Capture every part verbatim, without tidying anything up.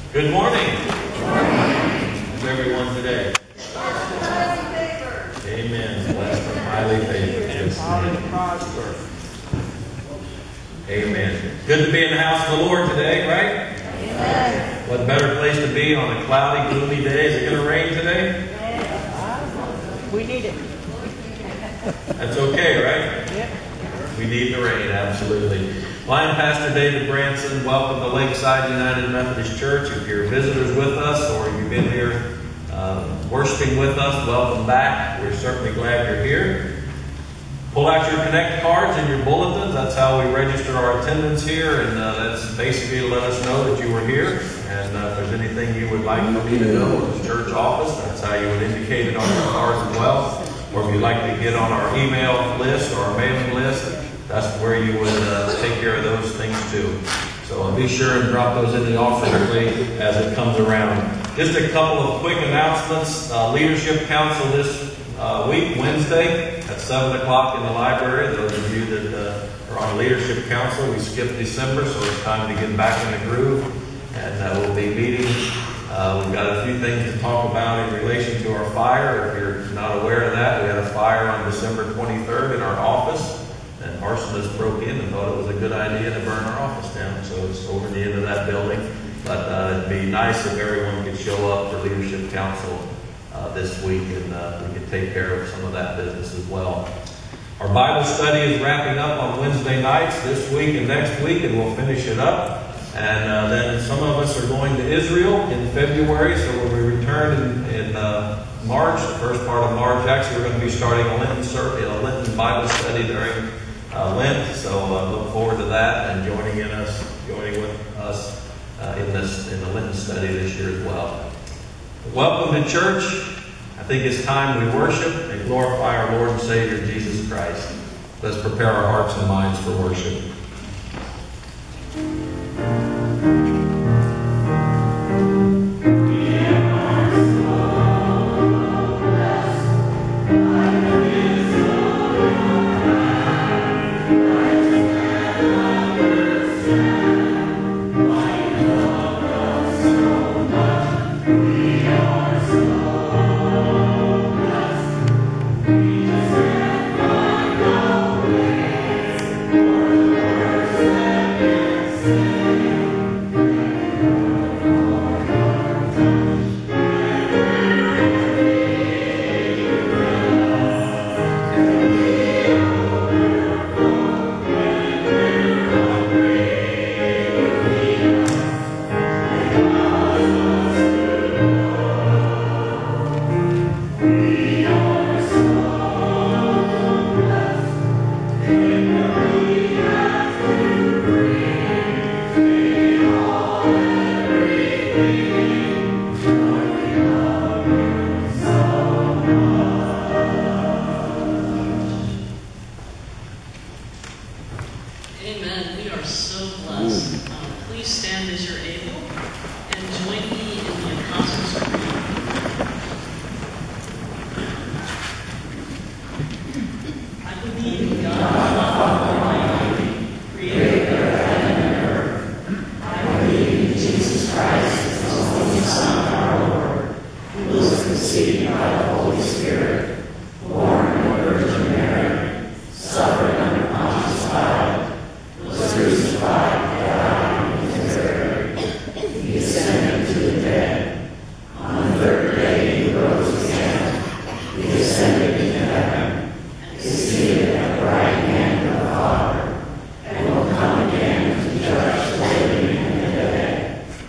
Good morning. Good morning. How's everyone today? Amen. Blessed and highly favored. Amen. Good to be in the house of the Lord today, right? Amen. What better place to be on a cloudy, gloomy day? Is it going to rain today? We need it. That's okay, right? Yep. We need the rain, absolutely. Well, I'm Pastor David Branson. Welcome to Lakeside United Methodist Church. If you're visitors with us or you've been here uh, worshiping with us, welcome back. We're certainly glad you're here. Pull out your Connect cards and your bulletins. That's how we register our attendance here, and uh, that's basically to let us know that you were here. And uh, if there's anything you would like for me to know at the church office, that's how you would indicate it on your cards as well. Or if you'd like to get on our email list or our mailing list, that's where you would uh, take care of those things too. So uh, be sure and drop those in the offering plate as it comes around. Just a couple of quick announcements. Uh, Leadership Council this uh, week, Wednesday at seven o'clock in the library. Those of you that uh, are on Leadership Council, we skipped December, so it's time to get back in the groove. And uh, we'll be meeting. Uh, we've got a few things to talk about in relation to our fire. If you're not aware of that, we had a fire on December twenty-third in our office. And arsonists broke in and thought it was a good idea to burn our office down. So it's over the end of that building. But uh, it'd be nice if everyone could show up for Leadership Council uh, this week, and uh, we could take care of some of that business as well. Our Bible study is wrapping up on Wednesday nights this week and next week, and we'll finish it up. And uh, then some of us are going to Israel in February, so when we return in, in uh, March, the first part of March, actually we're going to be starting a Lenten, a Lenten Bible study during uh, Lent. So uh, look forward to that and joining in us, joining with us uh, in this in the Lenten study this year as well. Welcome to church. I think it's time we worship and glorify our Lord and Savior Jesus Christ. Let's prepare our hearts and minds for worship.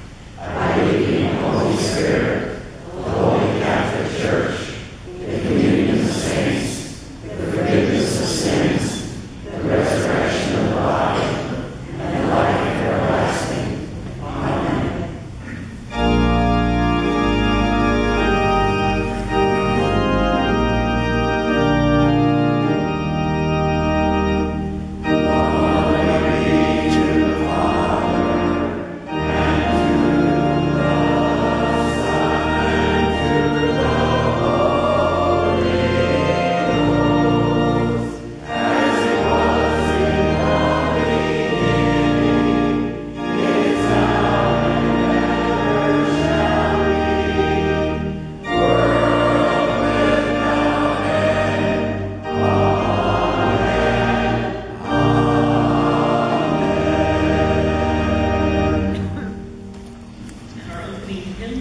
Holy Spirit, the Holy Catholic Church, the community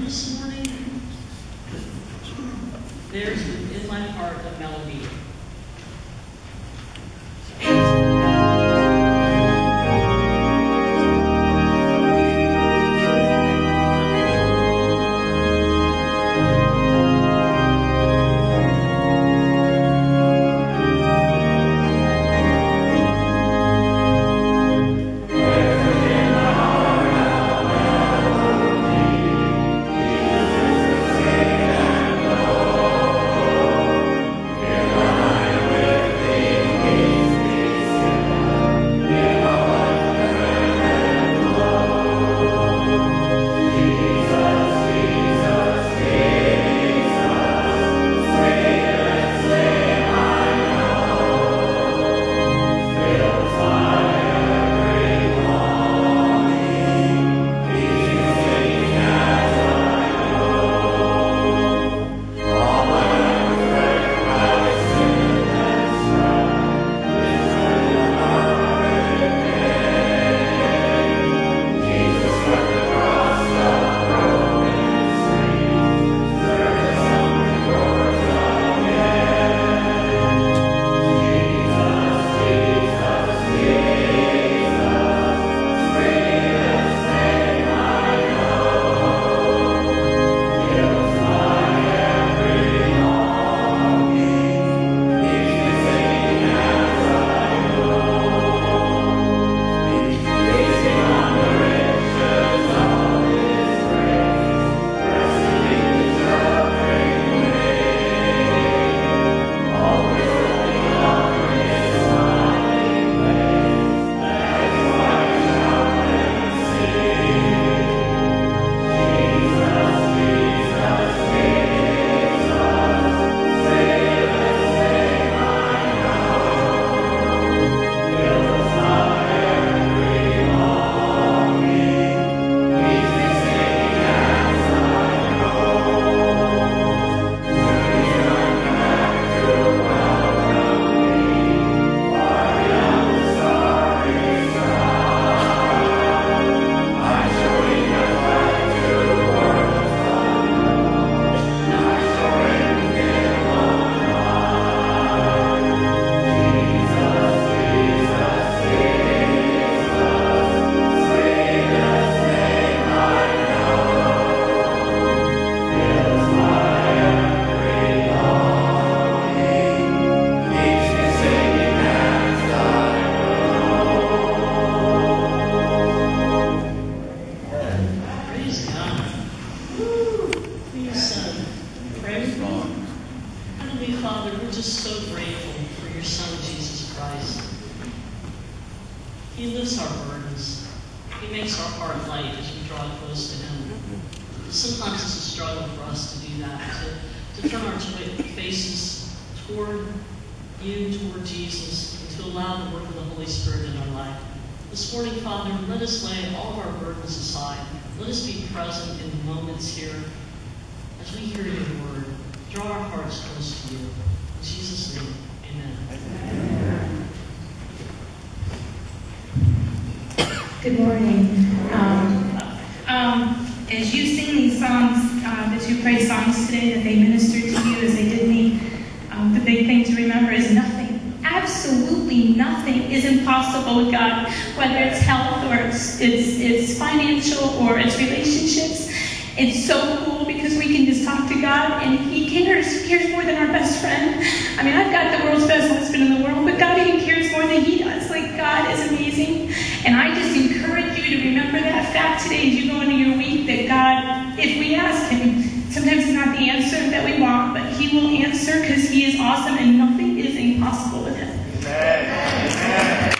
this morning? There's in my heart a melody. Good morning. Um, um, as you sing these songs, uh, the two praise songs today that they ministered to you as they did me, um, the big thing to remember is nothing, absolutely nothing is impossible with God, whether it's health or it's, it's, it's financial or it's relationships. It's so cool because we can just talk to God and He cares. He cares more than our best friend. I mean, I've got the world's best husband in the world, but God even cares more than He does. Like, God is amazing. And I just encourage you to remember that fact today as you go into your week, that God, if we ask Him, sometimes it's not the answer that we want, but He will answer because He is awesome and nothing is impossible with Him. Amen. Amen.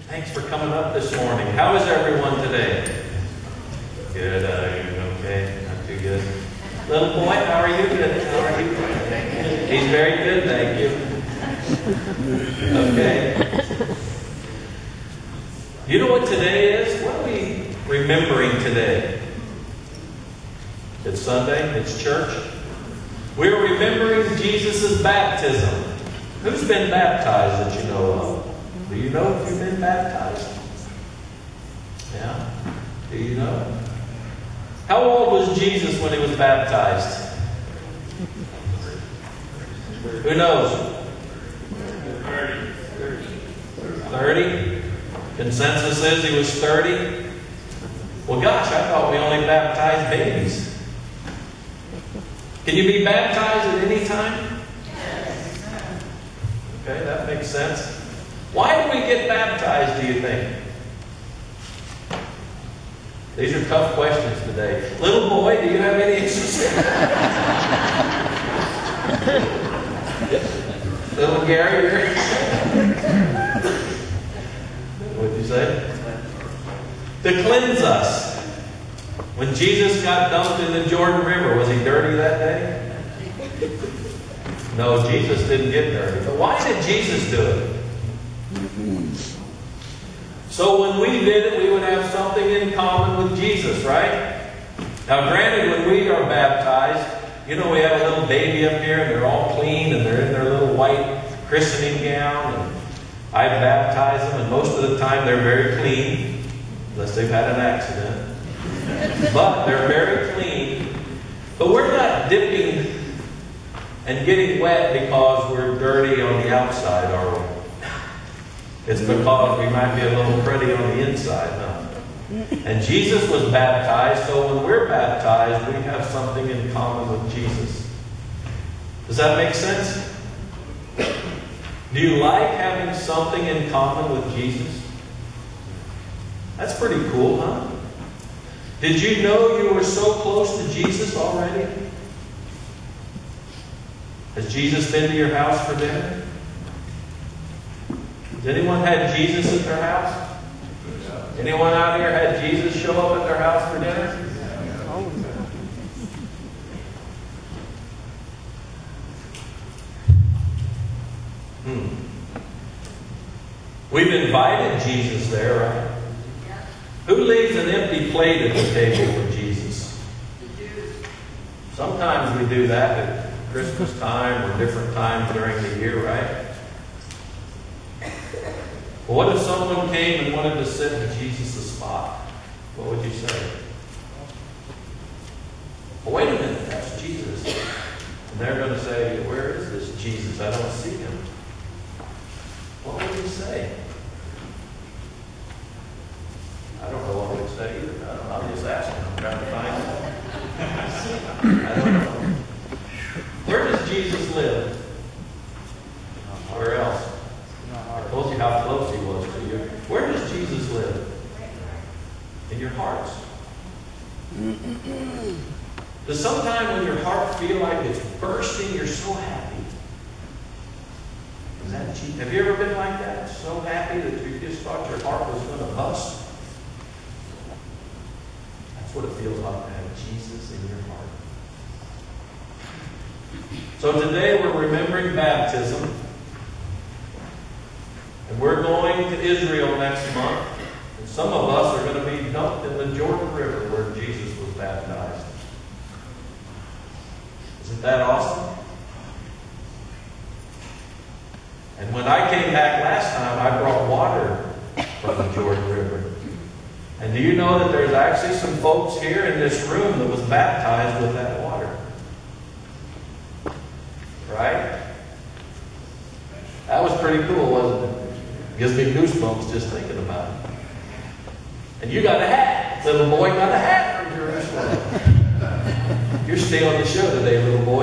Thanks for coming up this morning. How is everyone today? Good. Uh, you okay? Not too good. Little boy, how are you? Good. How are you? He's very good, thank you. Okay. You know what today is? What are we remembering today? It's Sunday. It's church. We're remembering Jesus' baptism. Who's been baptized that you know of? Do you know if you've been baptized? Yeah? Do you know? How old was Jesus when he was baptized? Who knows? thirty? Consensus is he was thirty? Well, gosh, I thought we only baptized babies. Can you be baptized at any time? Okay, that makes sense. Why do we get baptized, do you think? These are tough questions today. Little boy, do you have any answers? Little Gary? What'd you say? To cleanse us. When Jesus got dumped in the Jordan River, was he dirty that day? No, Jesus didn't get dirty. But why did Jesus do it? So when we did it, we would have something in common with Jesus, right? Now granted, when we are baptized, you know, we have a little baby up here and they're all clean and they're in their little white christening gown. And I baptize them and most of the time they're very clean, unless they've had an accident. But they're very clean. But we're not dipping and getting wet because we're dirty on the outside, are we? It's because we might be a little pretty on the inside, no? And Jesus was baptized, so when we're baptized, we have something in common with Jesus. Does that make sense? Do you like having something in common with Jesus? That's pretty cool, huh? Did you know you were so close to Jesus already? Has Jesus been to your house for dinner? Has anyone had Jesus at their house? Anyone out here had Jesus show up at their house for dinner? Hmm. We've invited Jesus there, right? Who leaves an empty plate at the table for Jesus? Sometimes we do that at Christmas time or different times during the year, right? Well, what if someone came and wanted to sit in Jesus' spot? What would you say? Well, wait a minute, that's Jesus. And they're going to say, where is this Jesus? I don't see him. What would you say? I don't know what I would say either. I don't know. I'm just asking. I'm trying to find out. I don't know. Where does Jesus live? Where else? I told you how close he was to you. Where does Jesus live? In your hearts. Does sometime when your heart feel like it's bursting, you're so happy? Is that cheap? Have you ever been like that? So happy that you just thought your heart was going to bust? That's what it feels like to have Jesus in your heart. So today we're remembering baptism. And we're going to Israel next month. And some of us are going to be dumped in the Jordan River where Jesus was baptized. Isn't that awesome? And when I came back last time, I brought water from the Jordan River. And do you know that there's actually some folks here in this room that was baptized with that water? Right? That was pretty cool, wasn't it? Gives me goosebumps just thinking about it. And you got a hat. Little boy got a hat from Jerusalem. You're still on the show today, little boy.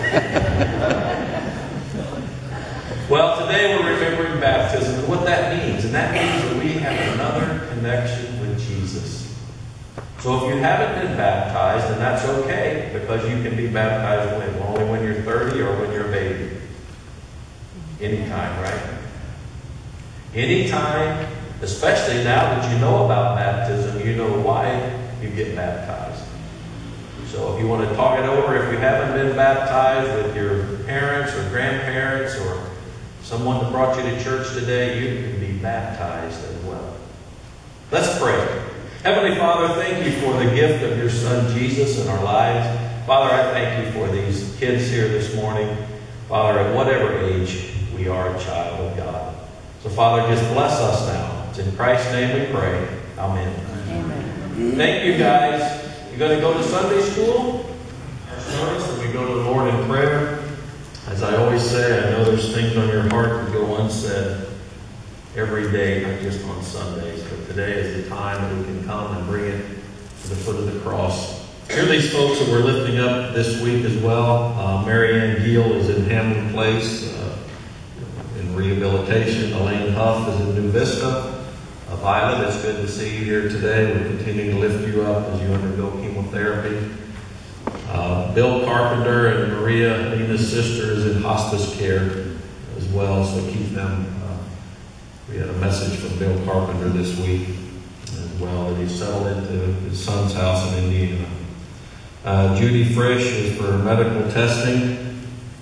Well, today we're remembering baptism and what that means. And that means that we have another connection with Jesus. So if you haven't been baptized, then that's okay, because you can be baptized when? Only when you're thirty or when you're a baby. Anytime, right? Anytime especially now that you know about baptism, you know why you get baptized. So if you want to talk it over, if you haven't been baptized with your parents or grandparents or someone that brought you to church today, you can be baptized as well. Let's pray. Heavenly Father, thank you for the gift of your Son Jesus in our lives. Father, I thank you for these kids here this morning. Father, at whatever age we are a child of God. So Father, just bless us now. It's in Christ's name we pray. Amen. Amen. Thank you guys. You're going to go to Sunday school? Our service, and we go to the Lord in prayer. As I always say, I know there's things on your heart that go unsaid every day, not just on Sundays. But today is the time that we can come and bring it to the foot of the cross. Here are these folks that we're lifting up this week as well. Uh, Mary Ann Gill is in Hamlin Place uh, in rehabilitation. Elaine Huff is in New Vista. Uh, Violet, it's good to see you here today. We're continuing to lift you up as you undergo chemotherapy. Uh, Bill Carpenter and Maria, Nina's sister, is in hospice care as well, so keep them. Uh, we had a message from Bill Carpenter this week as well that he settled into his son's house in Indiana. Uh, Judy Frisch is for medical testing.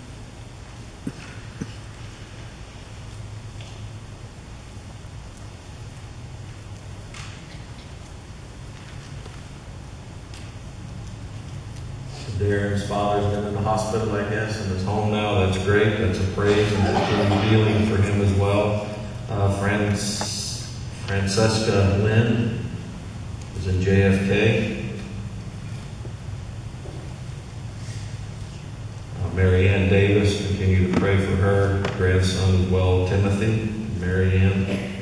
Darren's father's been in the hospital, I guess, and is home now. That's great. That's a praise and continued healing for him as well. Uh, Franz, Francesca Lynn is in J F K. Mary Ann Davis, continue to pray for her grandson as well, Timothy, Mary Ann.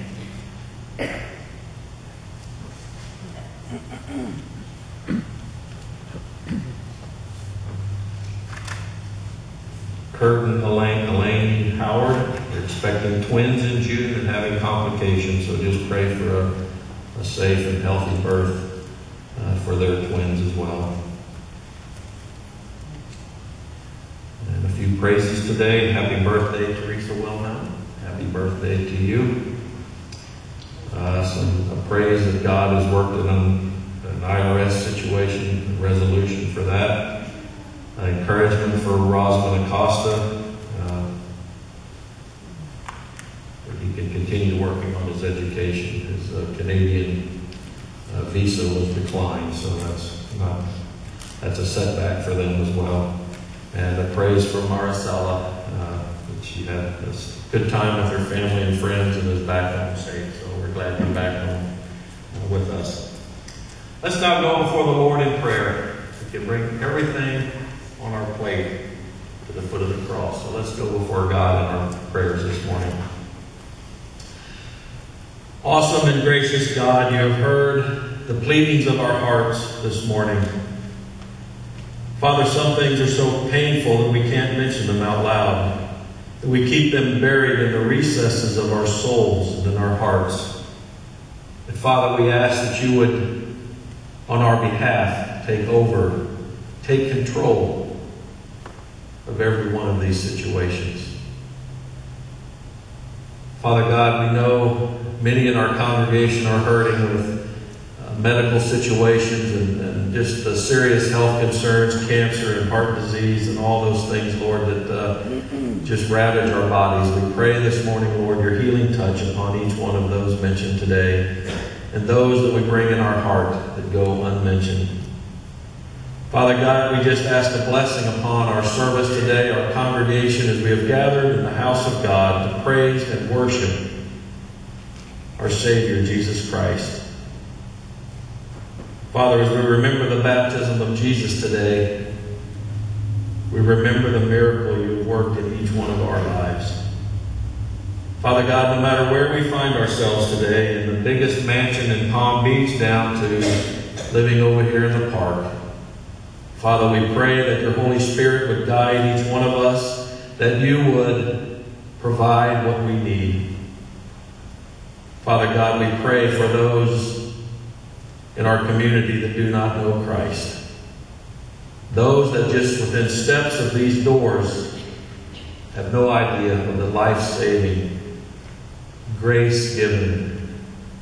Kurt and Elaine, Elaine Howard are expecting twins in June and having complications, so just pray for a, a safe and healthy birth uh, for their twins as well. Few praises today. Happy birthday, Teresa Wilhelm. Happy birthday to you. Uh, some a praise that God has worked in an, an I R S situation, a resolution for that. Uh, encouragement for Rosman Acosta. Uh, that he can continue working on his education. His uh, Canadian uh, visa was declined, so that's not that's a setback for them as well. And a praise for Maricela, uh, that she had a good time with her family and friends and is back home safe. So we're glad you're back home uh, with us. Let's now go before the Lord in prayer. We can bring everything on our plate to the foot of the cross. So let's go before God in our prayers this morning. Awesome and gracious God, you have heard the pleadings of our hearts this morning. Father, some things are so painful that we can't mention them out loud, that we keep them buried in the recesses of our souls and in our hearts. And Father, we ask that you would, on our behalf, take over, take control of every one of these situations. Father God, we know many in our congregation are hurting with medical situations and, and just the serious health concerns, cancer and heart disease and all those things, Lord, that uh, just ravage our bodies. We pray this morning, Lord, your healing touch upon each one of those mentioned today and those that we bring in our heart that go unmentioned. Father God, we just ask a blessing upon our service today, our congregation, as we have gathered in the house of God to praise and worship our Savior, Jesus Christ. Father, as we remember the baptism of Jesus today, we remember the miracle you have worked in each one of our lives. Father God, no matter where we find ourselves today, in the biggest mansion in Palm Beach down to living over here in the park, Father, we pray that your Holy Spirit would guide each one of us, that you would provide what we need. Father God, we pray for those in our community that do not know Christ. Those that just within steps of these doors have no idea of the life-saving, grace-given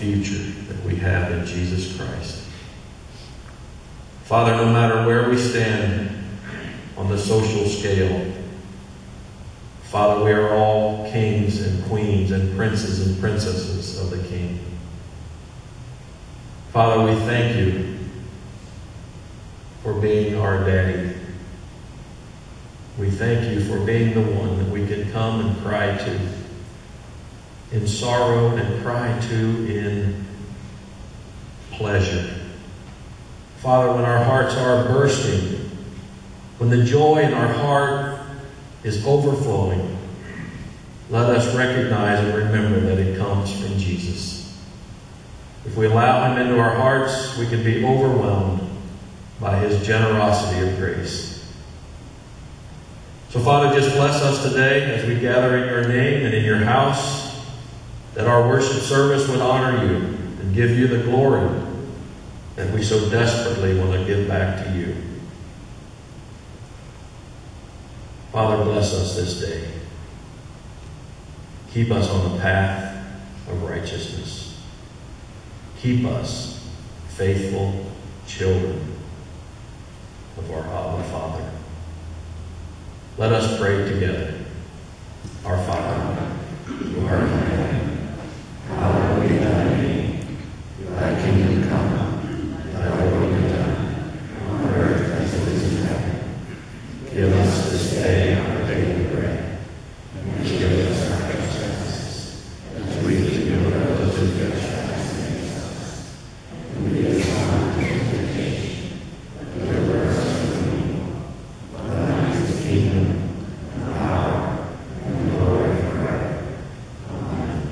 future that we have in Jesus Christ. Father, no matter where we stand on the social scale, Father, we are all kings and queens and princes and princesses of the King. Father, we thank you for being our daddy. We thank you for being the one that we can come and cry to in sorrow and cry to in pleasure. Father, when our hearts are bursting, when the joy in our heart is overflowing, let us recognize and remember that it comes from Jesus. If we allow him into our hearts, we can be overwhelmed by his generosity of grace. So, Father, just bless us today as we gather in your name and in your house, that our worship service would honor you and give you the glory that we so desperately want to give back to you. Father, bless us this day. Keep us on the path of righteousness. Keep us faithful children of our Abba Father. Let us pray together. Our Father, who art in heaven, hallowed be thy name. Thy kingdom come, thy will be done, on earth as it is in heaven. Give us this day our daily bread, and forgive us our trespasses, as we forgive those who trespass against us. And lead us not into temptation, but deliver us from evil. For thine is the kingdom, and power, and glory forever. Amen.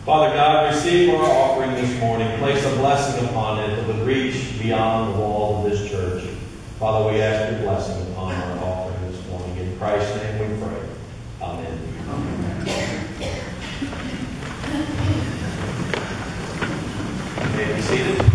Father God, receive our offering this morning. Place a blessing upon it that would reach beyond the walls of this church. Father, we ask your blessing upon our offering this morning. In Christ's name we pray. Amen. You may be seated.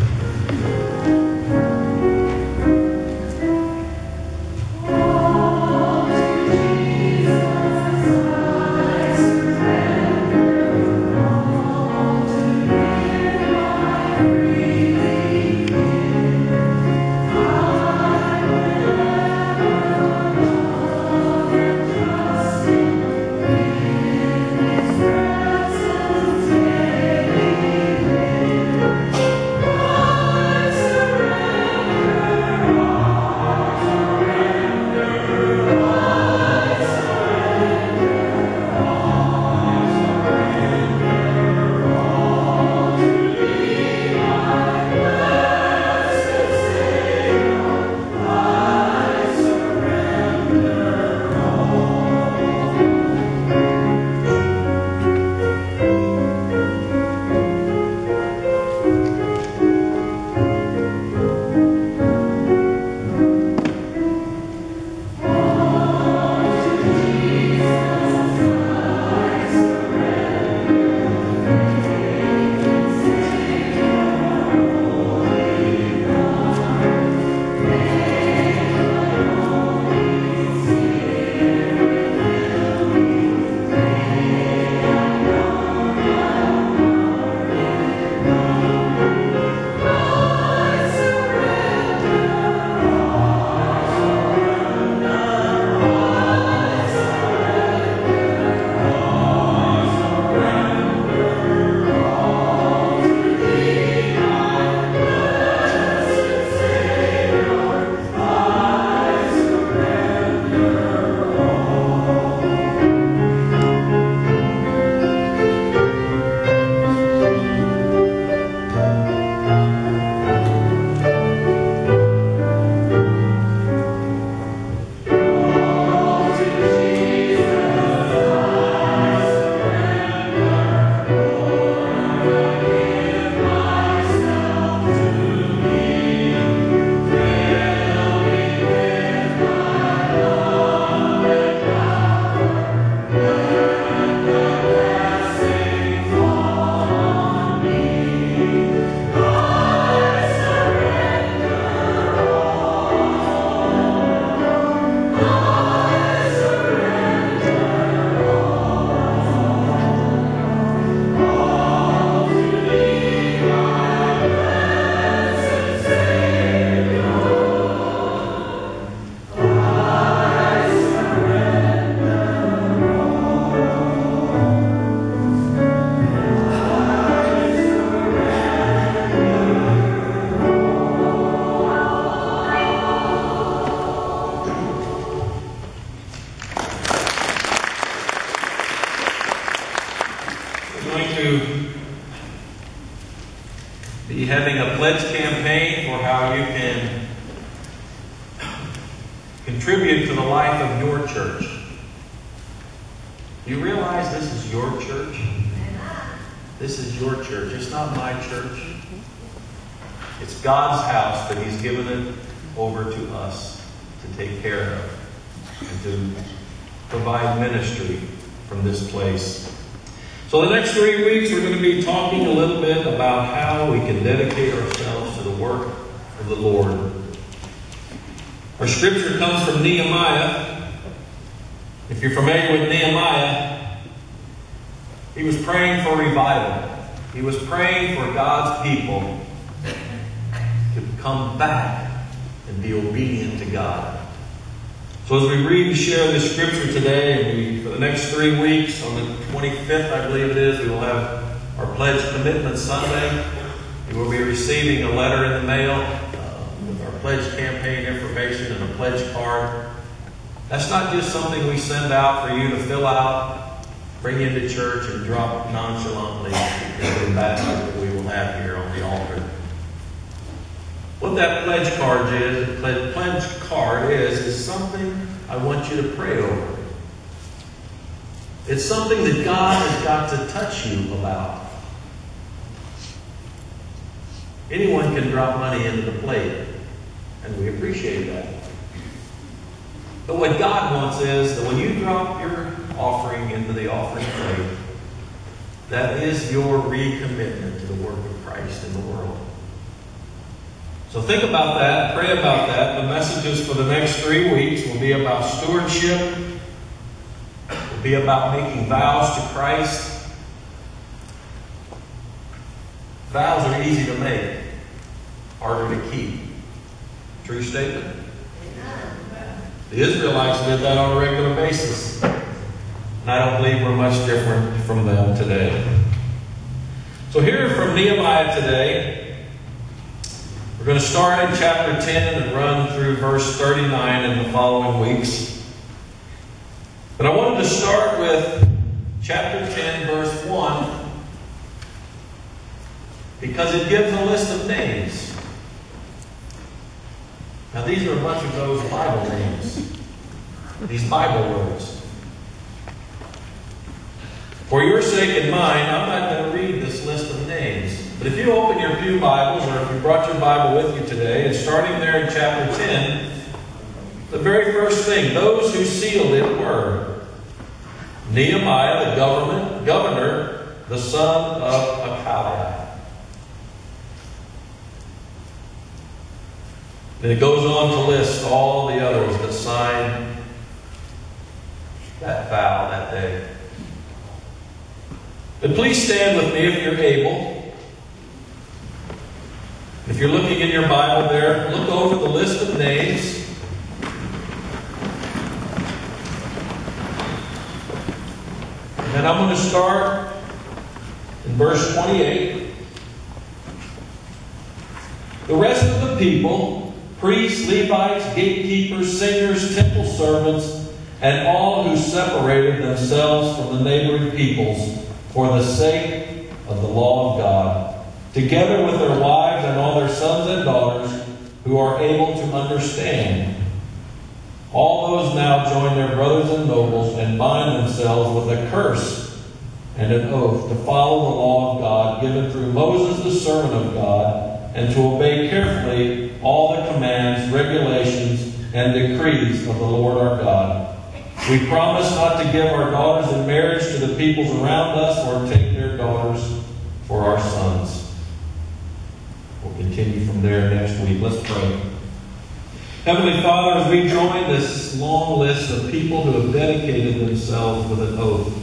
Be having a pledge campaign for how you can contribute to the life of your church. Do you realize this is your church? This is your church. It's not my church. It's God's house that He's given it over to us to take care of and to provide ministry from this place. So the next three weeks we're going to be talking a little bit about how we can dedicate ourselves to the work of the Lord. Our scripture comes from Nehemiah. If you're familiar with Nehemiah, he was praying for revival. He was praying for God's people to come back and be obedient to God. So as we read and share this scripture today, and we, for the next three weeks, on the twenty-fifth, I believe it is, we will have our Pledge Commitment Sunday. We will be receiving a letter in the mail uh, with our pledge campaign information and a pledge card. That's not just something we send out for you to fill out, bring into church, and drop nonchalantly into the basket that we will have here on the altar. What that pledge card is, pledge card is, is something I want you to pray over. It's something that God has got to touch you about. Anyone can drop money into the plate, and we appreciate that. But what God wants is that when you drop your offering into the offering plate, that is your recommitment to the work of Christ in the world. So think about that, pray about that. The messages for the next three weeks will be about stewardship, will be about making vows to Christ. Vows are easy to make, harder to keep. True statement? The Israelites did that on a regular basis. And I don't believe we're much different from them today. So here from Nehemiah today, we're going to start in chapter ten and run through verse thirty-nine in the following weeks. But I wanted to start with chapter ten, verse one, because it gives a list of names. Now these are a bunch of those Bible names, these Bible words. For your sake and mine, I'm not going to read this list of names. But if you open your pew Bibles, or if you brought your Bible with you today, and starting there in chapter ten, the very first thing, those who sealed it were Nehemiah, the government, governor, the son of Hakaliah. And it goes on to list all the others that signed that vow that day. But please stand with me if you're able. If you're looking in your Bible there, look over the list of names. And then I'm going to start in verse twenty-eight. The rest of the people, priests, Levites, gatekeepers, singers, temple servants, and all who separated themselves from the neighboring peoples for the sake of the law of God, together with their wives and all their sons and daughters who are able to understand. All those now join their brothers and nobles and bind themselves with a curse and an oath to follow the law of God given through Moses, the servant of God, and to obey carefully all the commands, regulations, and decrees of the Lord our God. We promise not to give our daughters in marriage to the peoples around us or take their daughters for our sons. We'll continue from there next week. Let's pray. Heavenly Father, as we join this long list of people who have dedicated themselves with an oath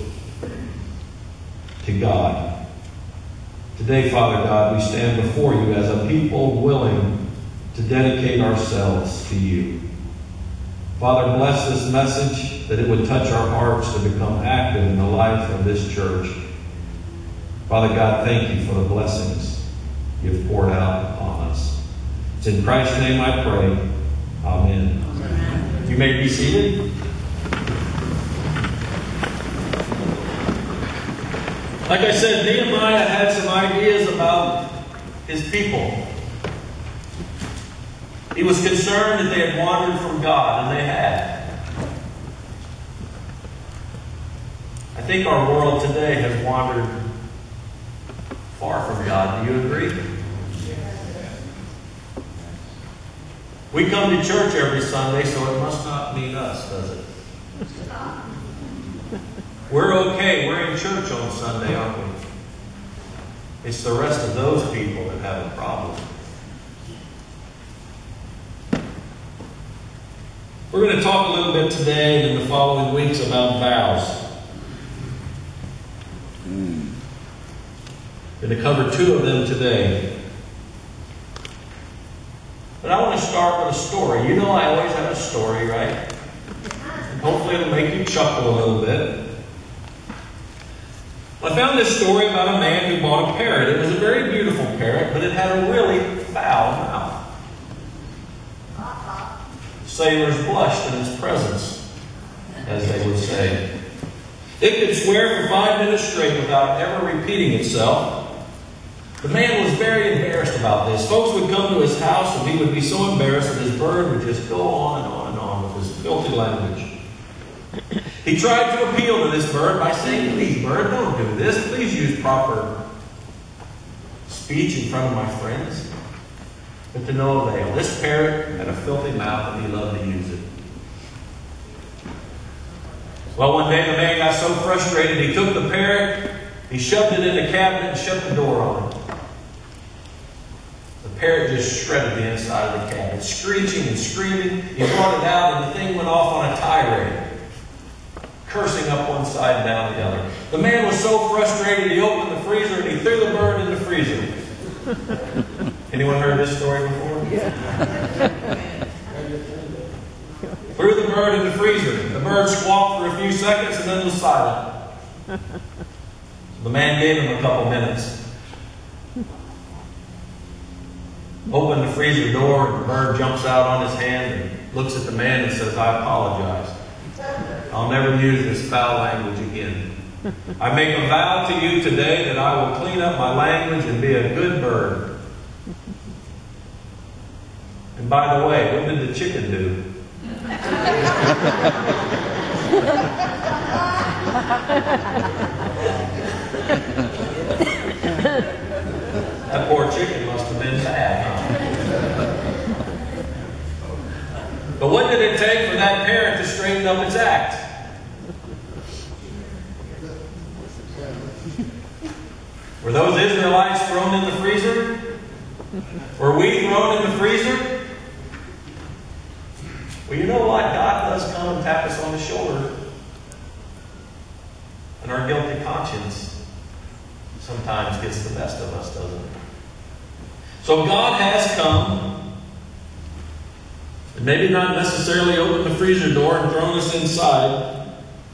to God, today, Father God, we stand before you as a people willing to dedicate ourselves to you. Father, bless this message, that it would touch our hearts to become active in the life of this church. Father God, thank you for the blessings you've poured out upon us. It's in Christ's name I pray. Amen. Amen. You may be seated. Like I said, Nehemiah had some ideas about his people. He was concerned that they had wandered from God, and they had. I think our world today has wandered far from God. Do you agree? We come to church every Sunday, so it must not mean us, does it? We're okay. We're in church on Sunday, aren't we? It's the rest of those people that have a problem. We're going to talk a little bit today and in the following weeks about vows. I'm going to cover two of them today. But I want to start with a story. You know I always have a story, right? And hopefully it'll make you chuckle a little bit. I found this story about a man who bought a parrot. It was a very beautiful parrot, but it had a really foul mouth. Sailors blushed in its presence, as they would say. It could swear for five minutes straight without ever repeating itself. The man was very embarrassed about this. Folks would come to his house and he would be so embarrassed that his bird would just go on and on and on with his filthy language. He tried to appeal to this bird by saying, "Please, bird, don't do this. Please use proper speech in front of my friends, but to no avail. This parrot had a filthy mouth and he loved to use it. Well, one day the man got so frustrated, he took the parrot, he shoved it in the cabinet and shut the door on it. The parrot just shredded the inside of the cabinet, screeching and screaming. He brought it out and the thing went off on a tirade, cursing up one side and down the other. The man was so frustrated, he opened the freezer and he threw the bird in the freezer. Anyone heard this story before? Yeah. Threw the bird in the freezer. The bird squawked for a few seconds and then was silent. The man gave him a couple minutes. Opened the freezer door and the bird jumps out on his hand and looks at the man and says, "I apologize. I'll never use this foul language again. I make a vow to you today that I will clean up my language and be a good bird." And by the way, what did the chicken do? That poor chicken must have been bad, huh? But what did it take for that parrot to straighten up its act? Were those Israelites thrown in the freezer? Were we thrown in the freezer? Well, you know what? God does come and tap us on the shoulder. And our guilty conscience sometimes gets the best of us, doesn't it? So God has come, and maybe not necessarily opened the freezer door and thrown us inside,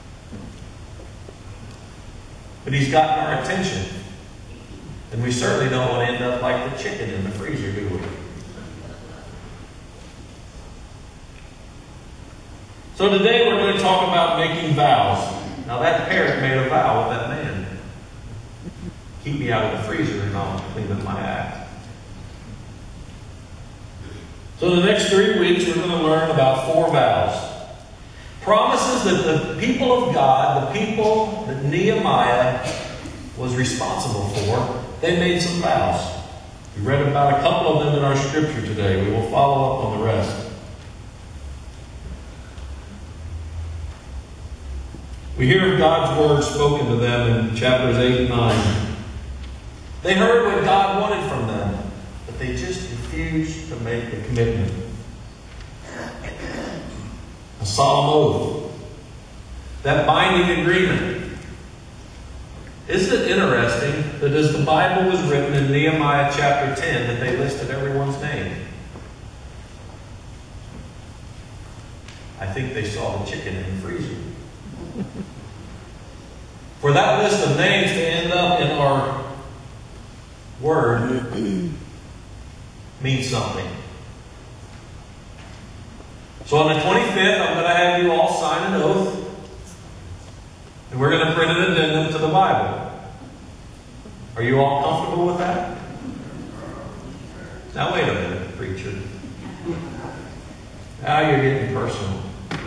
but He's gotten our attention. And we certainly don't want to end up like the chicken in the freezer, do we? So today we're going to talk about making vows. Now that parrot made a vow with that man. Keep me out of the freezer and I'll clean up my act. So the next three weeks we're going to learn about four vows. Promises that the people of God, the people that Nehemiah was responsible for, they made some vows. We read about a couple of them in our scripture today. We will follow up on the rest. We hear of God's word spoken to them in chapters eight and nine. They heard what God wanted from them, but they just refused to make the commitment. A solemn oath. That binding agreement. Isn't it interesting that as the Bible was written in Nehemiah chapter ten, that they listed everyone's name? I think they saw the chicken in the freezer. For that list of names to end up in our word means something. So on the twenty-fifth, I'm going to have you all sign an oath. And we're going to print an addendum to the Bible. Are you all comfortable with that? Now wait a minute, preacher. Now you're getting personal.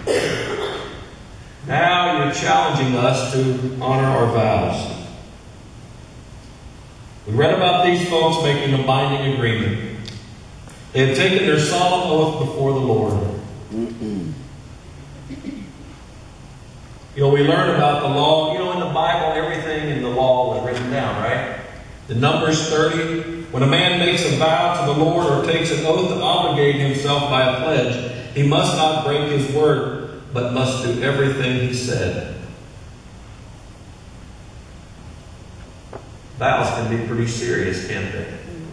Now you're challenging us to honor our vows. We read about these folks making a binding agreement. They had taken their solemn oath before the Lord. You know, we learn about the law. You know, in the Bible, everything in the law was written down, right? The Numbers thirty, when a man makes a vow to the Lord or takes an oath to obligate himself by a pledge, he must not break his word, but must do everything he said. Vows can be pretty serious, can't they?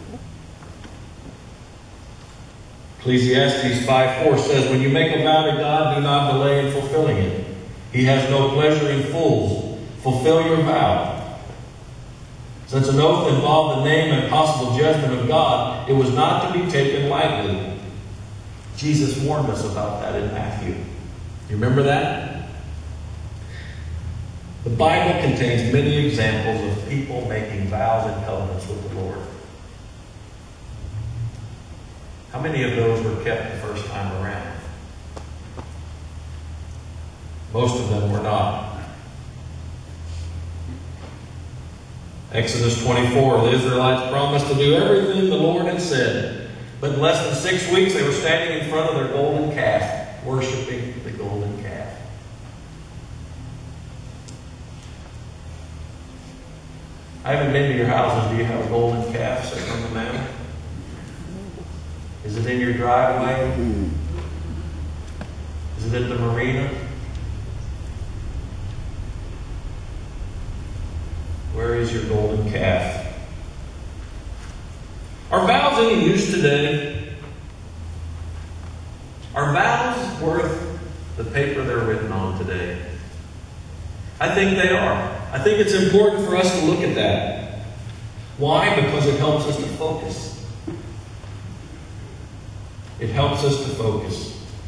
Ecclesiastes five four says, when you make a vow to God, do not delay in fulfilling it. He has no pleasure in fools. Fulfill your vow. Since an oath involved the name and possible judgment of God, it was not to be taken lightly. Jesus warned us about that in Matthew. You remember that? The Bible contains many examples of people making vows and covenants with the Lord. How many of those were kept the first time around? Most of them were not. Exodus twenty-four, the Israelites promised to do everything the Lord had said. But in less than six weeks, they were standing in front of their golden calf, worshiping the golden calf. I haven't been to your houses. Do you have a golden calf sitting on the mantle? Is it in your driveway? Is it at the marina? Where is your golden calf? Are vows any use today? Are vows worth the paper they're written on today? I think they are. I think it's important for us to look at that. Why? Because it helps us to focus. It helps us to focus.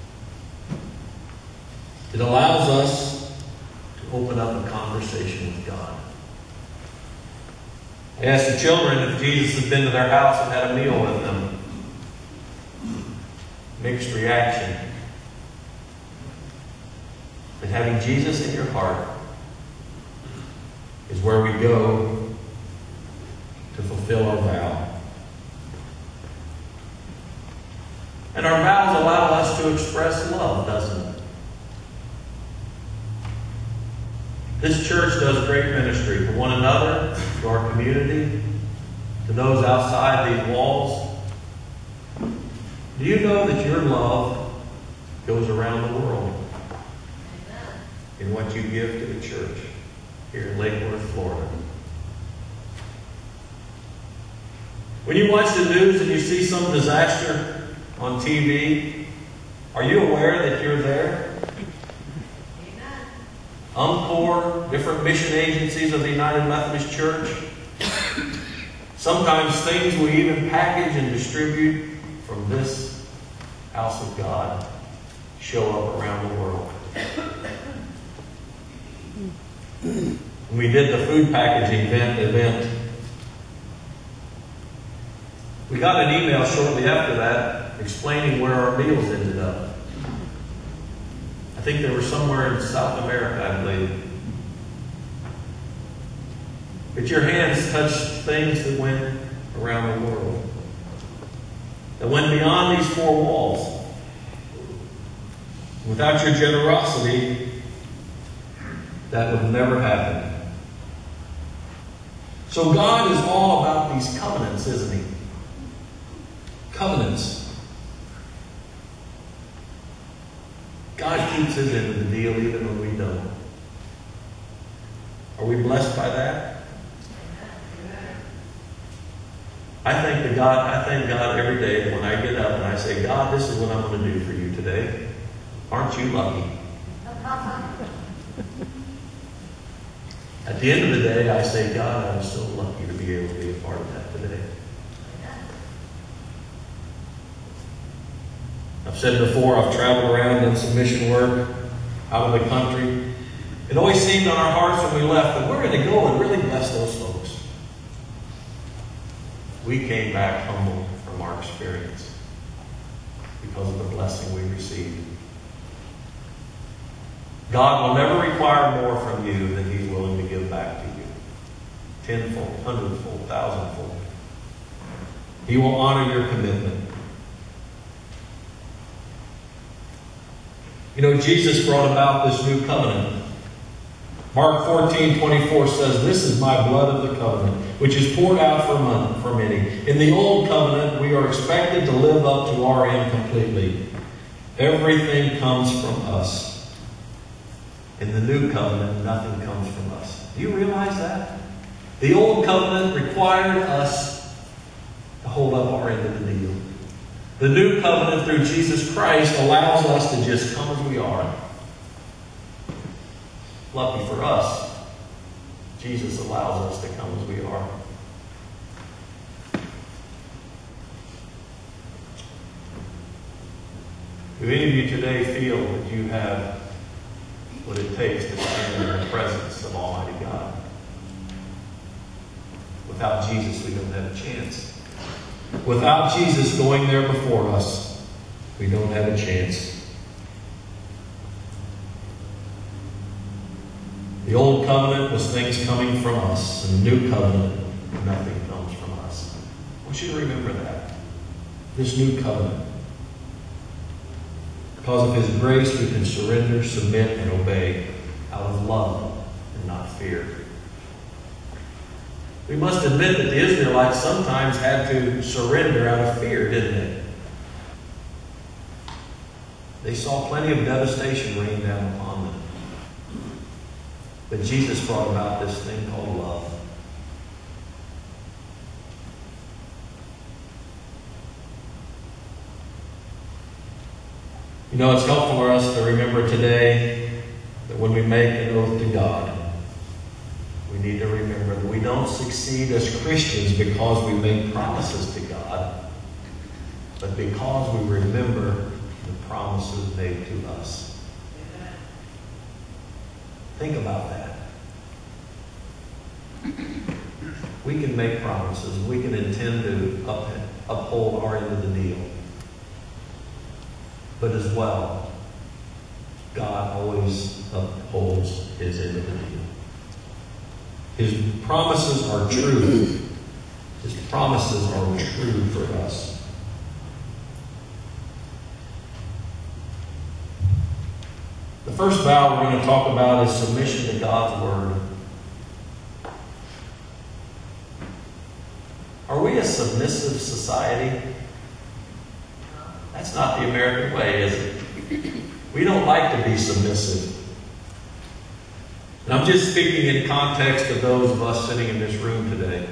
It allows us to open up a conversation with God. I asked the children if Jesus had been to their house and had a meal with them. Mixed reaction. But having Jesus in your heart is where we go to fulfill our vow. And our vows allow us to express love, doesn't it? This church does great ministry to one another, to our community, to those outside these walls. Do you know that your love goes around the world in what you give to the church here in Lake Worth, Florida? When you watch the news and you see some disaster on T V, are you aware that you're there? UMCOR, different mission agencies of the United Methodist Church. Sometimes things we even package and distribute from this house of God show up around the world. When we did the food packaging event, event, we got an email shortly after that explaining where our meals ended up. I think they were somewhere in South America, I believe. But your hands touched things that went around the world, that went beyond these four walls. Without your generosity, that would never happen. So God is all about these covenants, isn't He? Covenants. God keeps His end of the deal even when we don't. Are we blessed by that? I thank the God, I thank God every day when I get up and I say, God, this is what I'm going to do for you today. Aren't you lucky? At the end of the day, I say, God, I'm so lucky to be able to be a part of that today. I've said before, I've traveled around and done some mission work out of the country. It always seemed on our hearts when we left that we're going to go and really bless those folks. We came back humbled from our experience because of the blessing we received. God will never require more from you than He's willing to give back to you. Tenfold, hundredfold, thousandfold. He will honor your commitment. You know, Jesus brought about this new covenant. Mark fourteen twenty-four says, "This is my blood of the covenant, which is poured out for, for many." In the old covenant, we are expected to live up to our end completely. Everything comes from us. In the new covenant, nothing comes from us. Do you realize that? The old covenant required us to hold up our end of the deal. The new covenant through Jesus Christ allows us to just come as we are. Lucky for us, Jesus allows us to come as we are. Do any of you today feel that you have what it takes to stand in the presence of Almighty God? Without Jesus, we don't have a chance. Without Jesus going there before us, we don't have a chance. The old covenant was things coming from us, and the new covenant, nothing comes from us. I want you to remember that. This new covenant. Because of His grace, we can surrender, submit, and obey out of love and not fear. We must admit that the Israelites sometimes had to surrender out of fear, didn't they? They saw plenty of devastation rain down upon them. But Jesus brought about this thing called love. You know, it's helpful for us to remember today that when we make an oath to God, we need to remember that we don't succeed as Christians because we make promises to God, but because we remember the promises made to us. Think about that. We can make promises. We can intend to up, uphold our end of the deal. But as well, God always upholds His end of the deal. His promises are true. His promises are true for us. The first vow we're going to talk about is submission to God's Word. Are we a submissive society? That's not the American way, is it? We don't like to be submissive. And I'm just speaking in context of those of us sitting in this room today.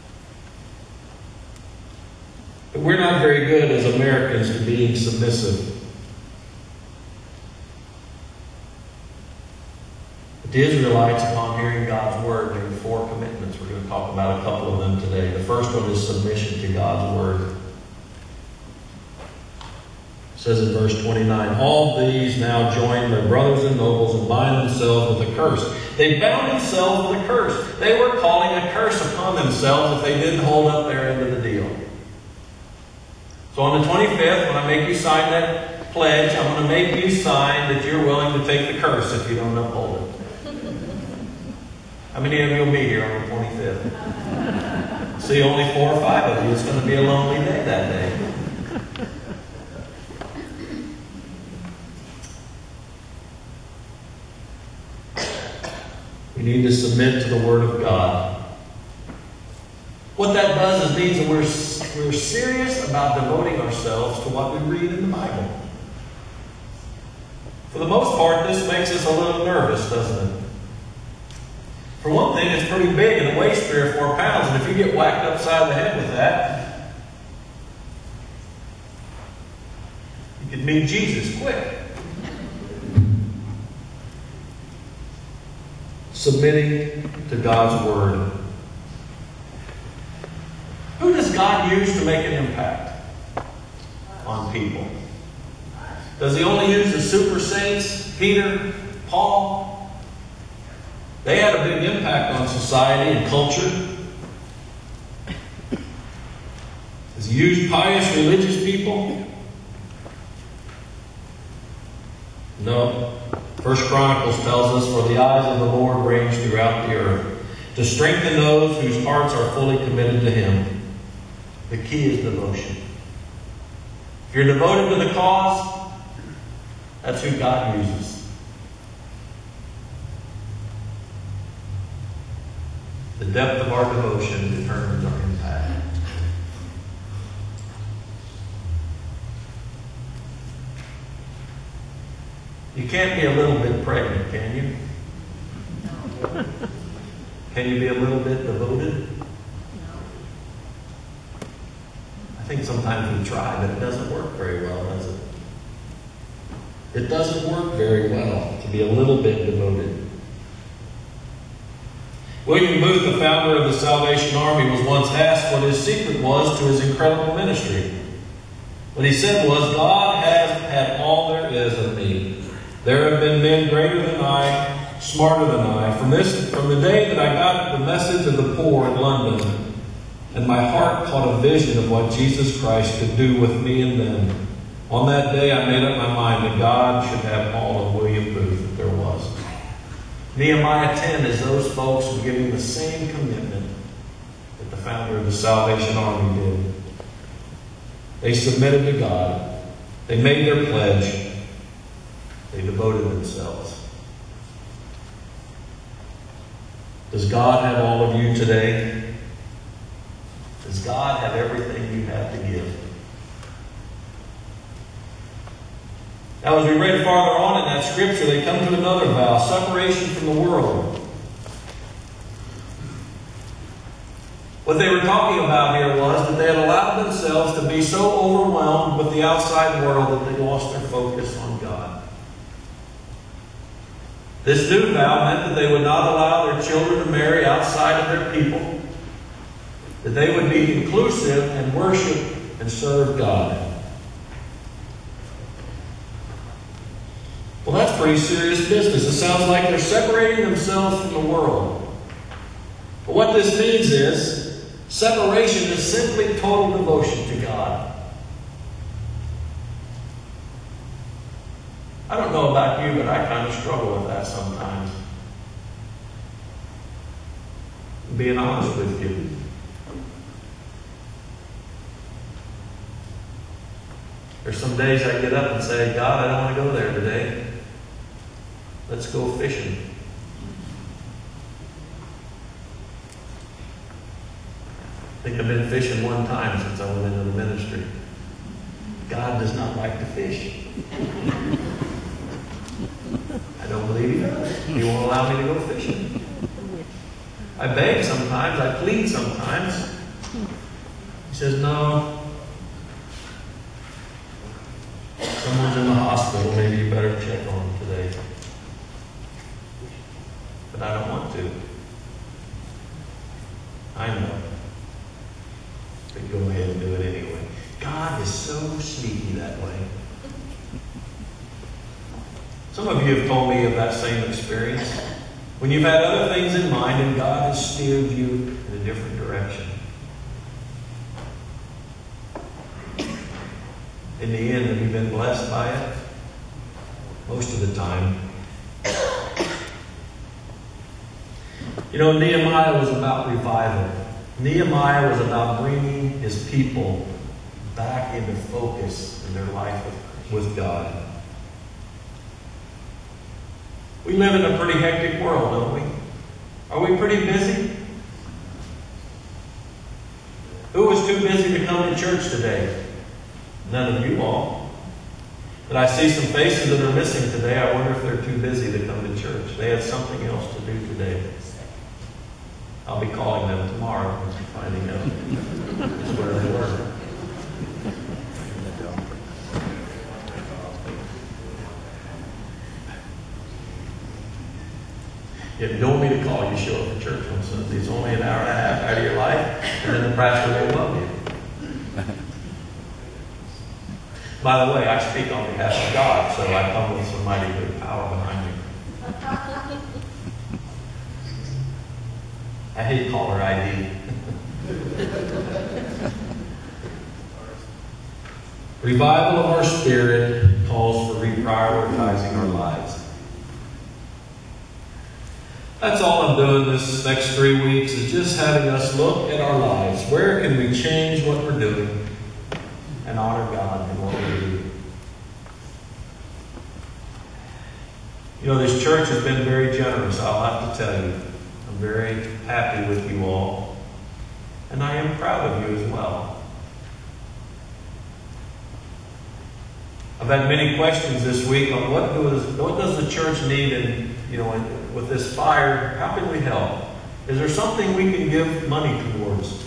But we're not very good as Americans to being submissive. But the Israelites, upon hearing God's Word, made four commitments. We're going to talk about a couple of them today. The first one is submission to God's Word. It says in verse twenty-nine, all these now join their brothers and nobles and bind themselves with a curse. They bound themselves with a curse. They were calling a curse upon themselves if they didn't hold up their end of the deal. So on the twenty-fifth, when I make you sign that pledge, I'm going to make you sign that you're willing to take the curse if you don't uphold it. How many of you will be here on the twenty-fifth? See, only four or five of you. It's going to be a lonely day that day. We need to submit to the Word of God. What that does is means that we're, we're serious about devoting ourselves to what we read in the Bible. For the most part, this makes us a little nervous, doesn't it? For one thing, it's pretty big and it weighs three or four pounds, and if you get whacked upside the head with that, you could meet Jesus quick. Submitting to God's Word. Who does God use to make an impact on people? Does He only use the super saints, Peter, Paul? They had a big impact on society and culture. Does He use pious religious people? No. First Chronicles tells us, for the eyes of the Lord range throughout the earth, to strengthen those whose hearts are fully committed to Him. The key is devotion. If you're devoted to the cause, that's who God uses. The depth of our devotion determines our impact. You can't be a little bit pregnant, can you? No. Can you be a little bit devoted? No. I think sometimes we try, but it doesn't work very well, does it? It doesn't work very well to be a little bit devoted. William Booth, the founder of the Salvation Army, was once asked what his secret was to his incredible ministry. What he said was, God has had all there is of me. There have been men greater than I, smarter than I. From this, from the day that I got the message of the poor in London, and my heart caught a vision of what Jesus Christ could do with me and them. On that day, I made up my mind that God should have all of William Booth that there was. Nehemiah ten is those folks who giving the same commitment that the founder of the Salvation Army did. They submitted to God. They made their pledge. They devoted themselves. Does God have all of you today? Does God have everything you have to give? Now, as we read farther on in that scripture, they come to another vow, separation from the world. What they were talking about here was that they had allowed themselves to be so overwhelmed with the outside world that they lost their focus on God. This new vow meant that they would not allow their children to marry outside of their people, that they would be inclusive and worship and serve God. Well, that's pretty serious business. It sounds like they're separating themselves from the world. But what this means is, separation is simply total devotion to God. I don't know about you, but I kind of struggle with that sometimes. Being honest with you. There's some days I get up and say, God, I don't want to go there today. Let's go fishing. I think I've been fishing one time since I went into the ministry. God does not like to fish. I don't believe He does. He won't allow me to go fishing. I beg sometimes. I plead sometimes. He says, no. Someone's in the hospital. Maybe you better check on them today. But I don't want to. I know. But go ahead and do it anyway. God is so sneaky that way. Some of you have told me of that same experience. When you've had other things in mind and God has steered you in a different direction. In the end, have you been blessed by it? Most of the time. You know, Nehemiah was about revival. Nehemiah was about bringing his people back into focus in their life with, with God. We live in a pretty hectic world, don't we? Are we pretty busy? Who was too busy to come to church today? None of you all. But I see some faces that are missing today. I wonder if they're too busy to come to church. They had something else to do today. I'll be calling them tomorrow and finding out just where they were. If you don't want me to call, you show up at church on Sunday. It's only an hour and a half out of your life, and then the pastor will love you. By the way, I speak on behalf of God, so I come with some mighty good power behind me. I hate caller I D. Revival of our spirit calls for reprioritizing our lives. That's all I'm doing this next three weeks is just having us look at our lives. Where can we change what we're doing and honor God in what we do? You know, this church has been very generous, I'll have to tell you. I'm very happy with you all. And I am proud of you as well. I've had many questions this week on what does, what does the church need in, you know, in, with this fire. How can we help? Is there something we can give money towards?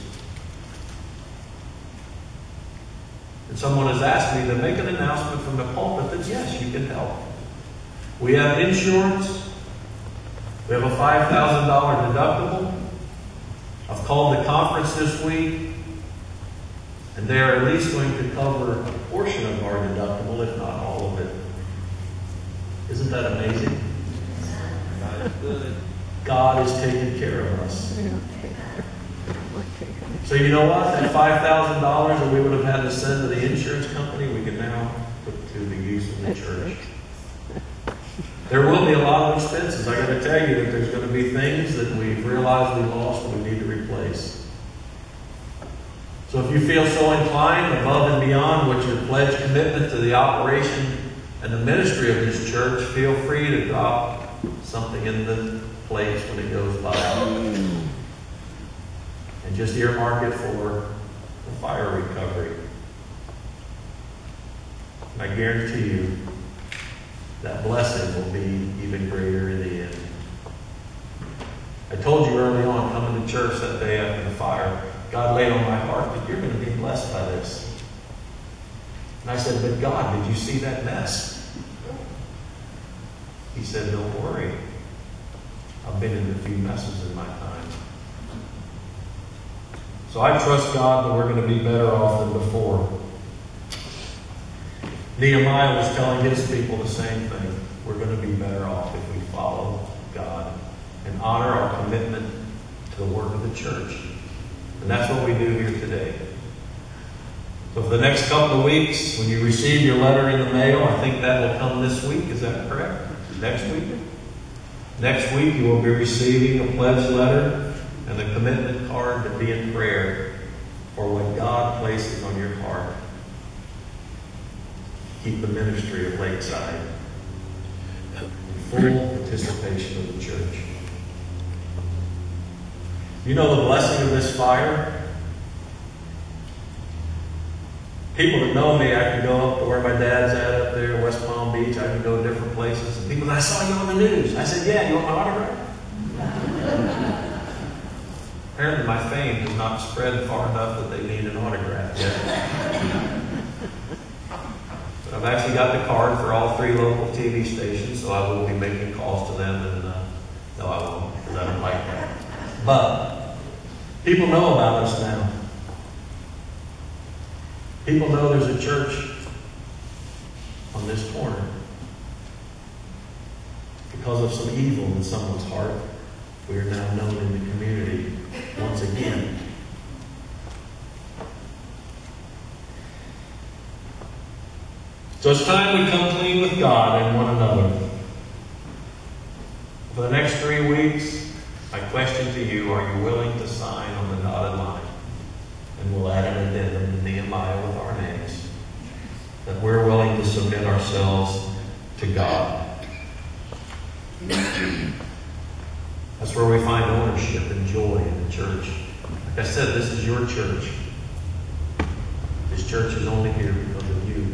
And someone has asked me to make an announcement from the pulpit that yes, you can help. We have insurance. We have a five thousand dollars deductible. I've called the conference this week, and they are at least going to cover a portion of our deductible, if not all of it. Isn't that amazing? God is good. God is taking care of us. So you know what? That five thousand dollars that we would have had to send to the insurance company, we can now put to the use of the church. There will be a lot of expenses. I got to tell you that there's going to be things that we've realized we lost and we need to replace. So if you feel so inclined, above and beyond what your pledge commitment to the operation and the ministry of this church, feel free to drop something in the plates when it goes by. And just earmark it for the fire recovery. I guarantee you that blessing will be even greater in the end. I told you early on, coming to church that day after the fire, God laid on my heart that you're going to be blessed by this. And I said, but God, did you see that mess? He said, don't worry. I've been in a few messes in my time. So I trust God that we're going to be better off than before. Nehemiah was telling his people the same thing. We're going to be better off if we follow God and honor our commitment to the work of the church. And that's what we do here today. So for the next couple of weeks, when you receive your letter in the mail, I think that will come this week. Is that correct? Next week? Next week you will be receiving a pledge letter and a commitment card to be in prayer for what God places on your heart. Keep the ministry of Lakeside in full participation of the church. You know the blessing of this fire? People that know me, I can go up to where my dad's at up there, West Palm Beach. I can go to different places. And people, I saw you on the news. I said, yeah, you want my autograph? Apparently my fame has not spread far enough that they need an autograph yet. But I've actually got the card for all three local T V stations, so I will be making calls to them. And uh, no, I won't, because I don't like that. But people know about us now. People know there's a church on this corner. Because of some evil in someone's heart, we are now known in the community once again. So it's time we come clean with God and one another. For the next three weeks, my question to you, are you willing to sign on the dotted line? And we'll add an addendum to Nehemiah with our names. That we're willing to submit ourselves to God. That's where we find ownership and joy in the church. Like I said, this is your church. This church is only here because of you.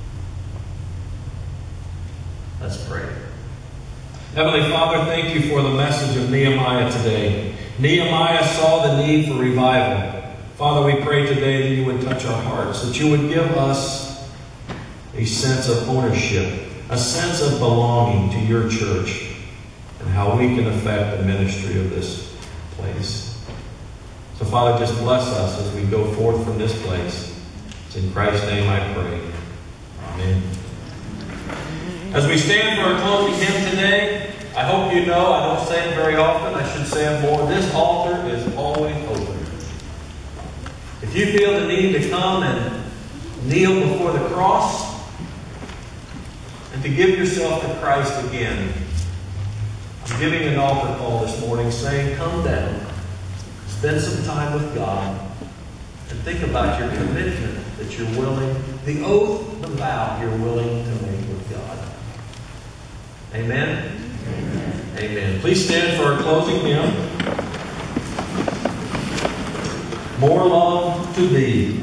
Let's pray. Heavenly Father, thank you for the message of Nehemiah today. Nehemiah saw the need for revival. Father, we pray today that you would touch our hearts, that you would give us a sense of ownership, a sense of belonging to your church, and how we can affect the ministry of this place. So, Father, just bless us as we go forth from this place. It's in Christ's name I pray. Amen. As we stand for our closing hymn today, I hope you know, I don't say it very often, I should say it more, this altar is always open. If you feel the need to come and kneel before the cross and to give yourself to Christ again, I'm giving an altar call this morning saying, come down, spend some time with God, and think about your commitment that you're willing, the oath, the vow you're willing to make with God. Amen? Amen. Amen. Please stand for our closing hymn. More love to thee.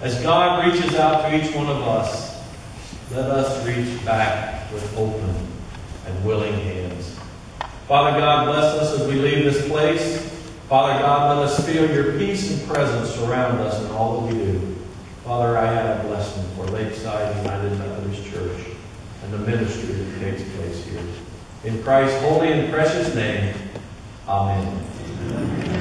As God reaches out to each one of us, let us reach back with open and willing hands. Father God, bless us as we leave this place. Father God, let us feel your peace and presence surround us in all that we do. Father, I had a blessing for Lakeside United Methodist Church and the ministry that takes place here. In Christ's holy and precious name, amen.